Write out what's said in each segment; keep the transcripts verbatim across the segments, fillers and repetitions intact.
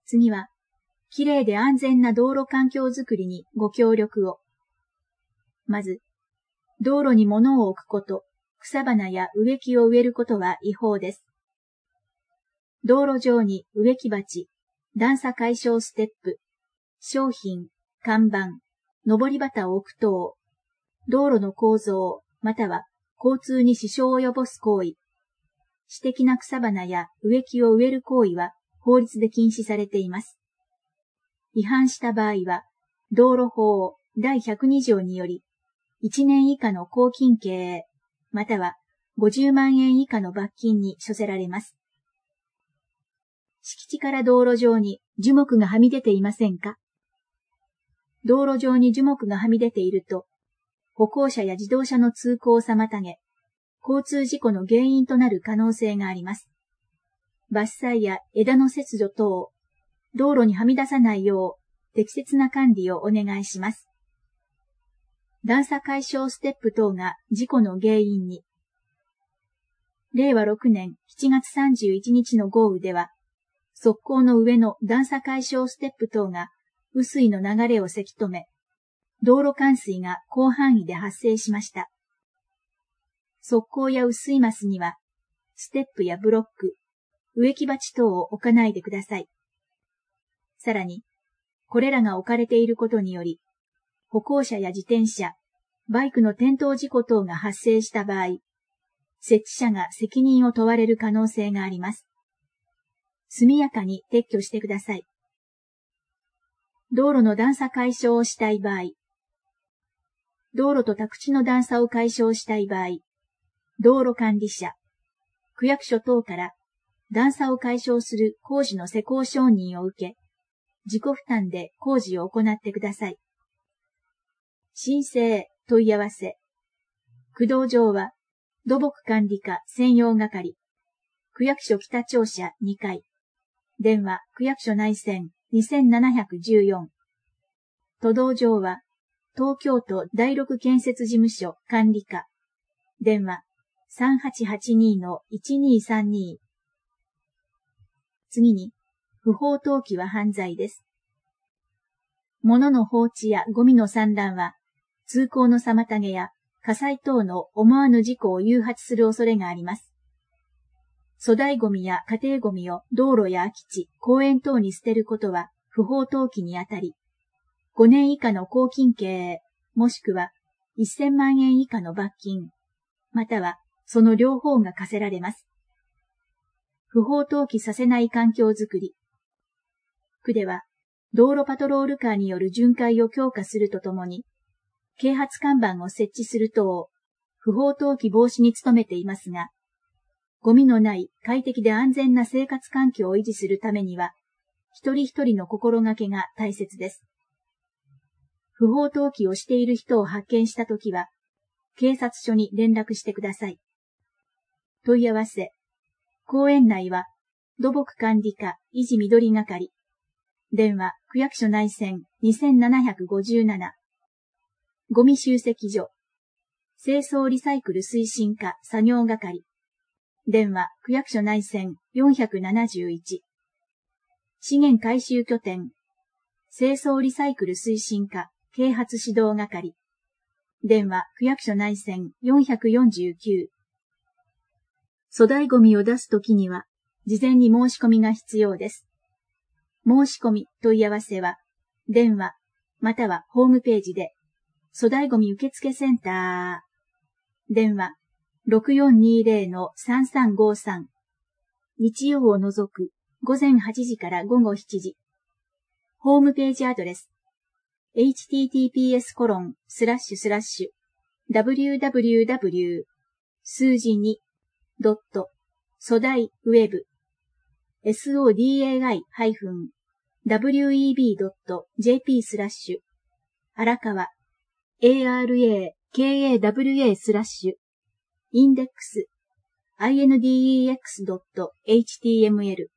次は、きれいで安全な道路環境づくりにご協力を。まず、道路に物を置くこと、草花や植木を植えることは違法です。道路上に植木鉢、段差解消ステップ、商品、看板、上り旗を置く等、道路の構造、または交通に支障を及ぼす行為、私的な草花や植木を植える行為は法律で禁止されています。違反した場合は、道路法だいひゃくに条により、いちねん以下の拘禁刑、またはごじゅうまんえん以下の罰金に処せられます。敷地から道路上に樹木がはみ出ていませんか？道路上に樹木がはみ出ていると、歩行者や自動車の通行を妨げ、交通事故の原因となる可能性があります。伐採や枝の切除等、道路にはみ出さないよう適切な管理をお願いします。段差解消ステップ等が事故の原因に。れいわろくねんしちがつさんじゅういちにちの豪雨では、側溝の上の段差解消ステップ等が雨水の流れをせき止め、道路冠水が広範囲で発生しました。側溝や雨水マスには、ステップやブロック、植木鉢等を置かないでください。さらに、これらが置かれていることにより、歩行者や自転車、バイクの転倒事故等が発生した場合、設置者が責任を問われる可能性があります。速やかに撤去してください。道路の段差解消をしたい場合、道路と宅地の段差を解消したい場合、道路管理者、区役所等から段差を解消する工事の施工承認を受け、自己負担で工事を行ってください。申請、問い合わせ。区道上は、土木管理課専用係、区役所北庁舎にかい。電話、区役所内線にせんななひゃくじゅうよん。都道上は、東京都第六建設事務所管理課。電話、さんはちはちにのいちにさんに。次に、不法投棄は犯罪です。物の放置やゴミの散乱は、通行の妨げや火災等の思わぬ事故を誘発する恐れがあります。粗大ゴミや家庭ゴミを道路や空き地、公園等に捨てることは不法投棄にあたり、ごねん以下の拘禁刑、もしくはせんまんえん以下の罰金、またはその両方が課せられます。不法投棄させない環境づくり。区では、道路パトロールカーによる巡回を強化するとともに、啓発看板を設置する等、不法投棄防止に努めていますが、ゴミのない快適で安全な生活環境を維持するためには、一人一人の心がけが大切です。不法投棄をしている人を発見したときは、警察署に連絡してください。問い合わせ。公園内は、土木管理課維持緑係。電話、区役所内線にせんななひゃくごじゅうなな。ゴミ集積所。清掃リサイクル推進課作業係。電話、区役所内線よんひゃくななじゅういち。資源回収拠点。清掃リサイクル推進課啓発指導係。電話、区役所内線よんひゃくよんじゅうきゅう。粗大ゴミを出すときには、事前に申し込みが必要です。申し込み、問い合わせは、電話、またはホームページで、粗大ゴミ受付センター。電話、ろくよんにゼロのさんさんごさん。日曜を除く、ごぜんはちじからごごしちじ。ホームページアドレス。エイチティーティーピーエスコロンスラッシュスラッシュダブリューダブリューダブリュー数字にドット粗大ウェブ ソダイ ハイフン ダブリューイービードットジェーピー スラッシュ荒川 エーアールエーケーエーダブリューエー スラッシュインデックス アイエヌディーイーエックスドットエイチティーエムエル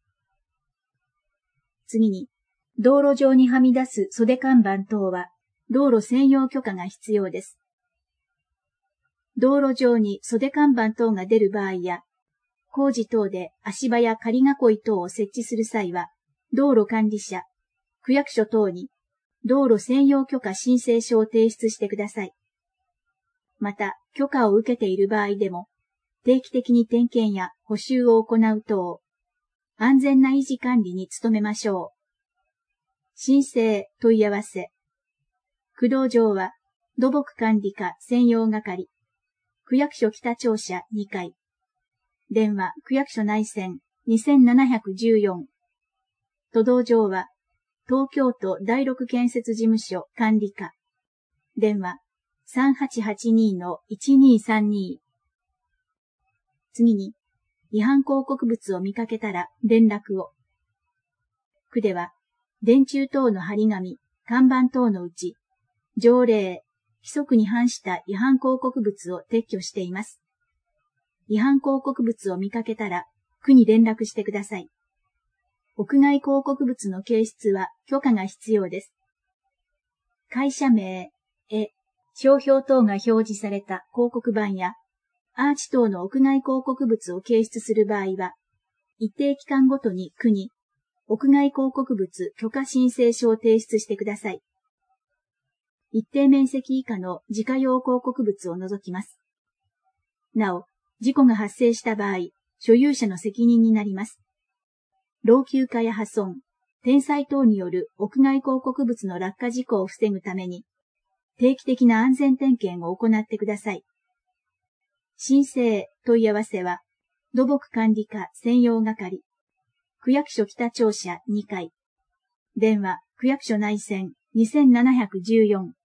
次に道路上にはみ出す袖看板等は、道路専用許可が必要です。道路上に袖看板等が出る場合や、工事等で足場や仮囲い等を設置する際は、 道路管理者、区役所等に道路専用許可申請書を提出してください。また、許可を受けている場合でも、定期的に点検や補修を行う等、安全な維持管理に努めましょう。申請問い合わせ。区道上は、土木管理課専用係、区役所北庁舎にかい。電話、区役所内線にせんななひゃくじゅうよん。都道上は、東京都第六建設事務所管理課。電話、さんはちはちに いちにさんに。次に、違反広告物を見かけたら連絡を。区では、電柱等の張り紙、看板等のうち、条例、規則に反した違反広告物を撤去しています。違反広告物を見かけたら、区に連絡してください。屋外広告物の掲出は許可が必要です。会社名、絵、商標等が表示された広告板や、アーチ等の屋外広告物を掲出する場合は、一定期間ごとに区に、屋外広告物許可申請書を提出してください。一定面積以下の自家用広告物を除きます。なお、事故が発生した場合、所有者の責任になります。老朽化や破損、天災等による屋外広告物の落下事故を防ぐために、定期的な安全点検を行ってください。申請問い合わせは、土木管理課専用係、区役所北庁舎にかい。電話、区役所内線にせんななひゃくじゅうよん。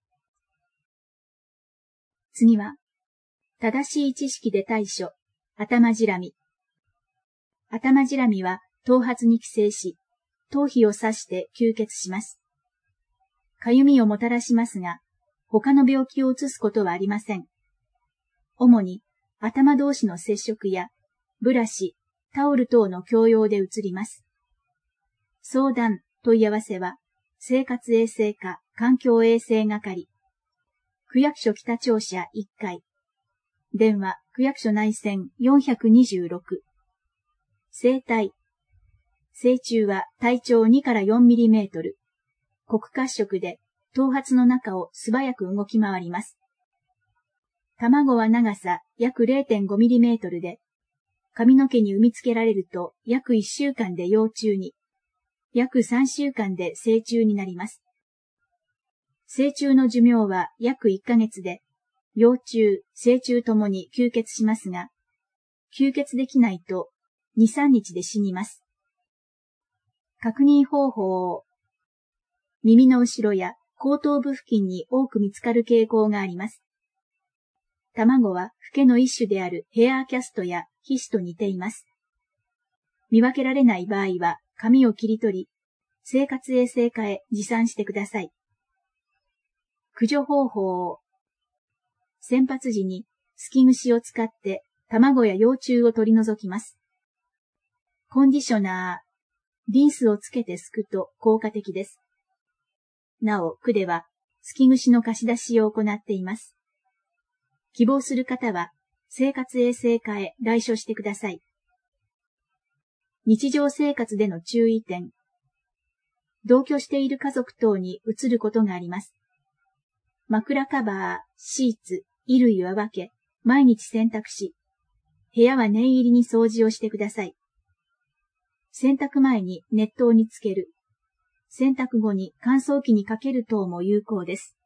次は、正しい知識で対処、頭じらみ。頭じらみは、頭髪に寄生し、頭皮を刺して吸血します。かゆみをもたらしますが、他の病気を移すことはありません。主に、頭同士の接触や、ブラシ、タオル等の共用で移ります。相談、問い合わせは、生活衛生課環境衛生係、区役所北庁舎いっかい。電話、区役所内線よんひゃくにじゅうろく。生体。成虫は体長にからよんミリメートル。黒褐色で頭髪の中を素早く動き回ります。卵は長さ約 れいてんごミリメートルで、髪の毛に産みつけられると約いっしゅうかんで幼虫に、約さんしゅうかんで成虫になります。成虫の寿命は約いっかげつで、幼虫、成虫ともに吸血しますが、吸血できないとに、さんにちで死にます。確認方法。耳の後ろや後頭部付近に多く見つかる傾向があります。卵はフケの一種であるヘアーキャストや皮脂と似ています。見分けられない場合は髪を切り取り、生活衛生課へ持参してください。駆除方法。洗髪時にすき串を使って卵や幼虫を取り除きます。コンディショナー。リンスをつけてすくと効果的です。なお、区では、すき串の貸し出しを行っています。希望する方は、生活衛生課へ来所してください。日常生活での注意点。同居している家族等にうつることがあります。枕カバー、シーツ、衣類は分け、毎日洗濯し、部屋は念入りに掃除をしてください。洗濯前に熱湯につける。洗濯後に乾燥機にかける等も有効です。